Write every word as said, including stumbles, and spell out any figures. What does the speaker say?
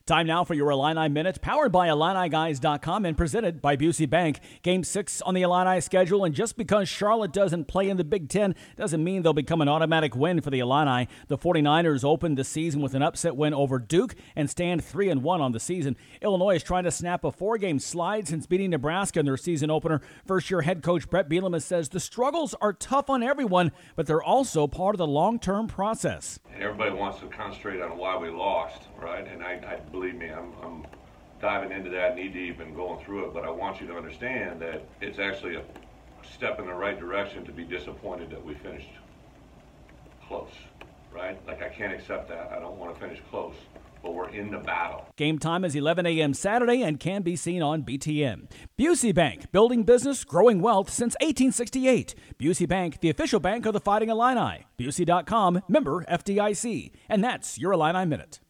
Time now for your Illini Minute, powered by Illini Guys dot com and presented by Busey Bank. Game six on the Illini schedule, and just because Charlotte doesn't play in the Big Ten doesn't mean they'll become an automatic win for the Illini. The 49ers opened the season with an upset win over Duke and stand three and one on the season. Illinois is trying to snap a four-game slide since beating Nebraska in their season opener. First-year head coach Brett Bielema says the struggles are tough on everyone, but they're also part of the long-term process. Everybody wants to concentrate on why we lost, right? And I, I believe me, I'm, I'm diving into that knee deep and going through it, but I want you to understand that it's actually a step in the right direction to be disappointed that we finished close, right? Like, I can't accept that. I don't want to finish close, but we're in the battle. Game time is eleven a.m. Saturday and can be seen on B T N. Busey Bank, building business, growing wealth since eighteen sixty-eight. Busey Bank, the official bank of the Fighting Illini. Busey dot com, member F D I C. And that's your Illini Minute.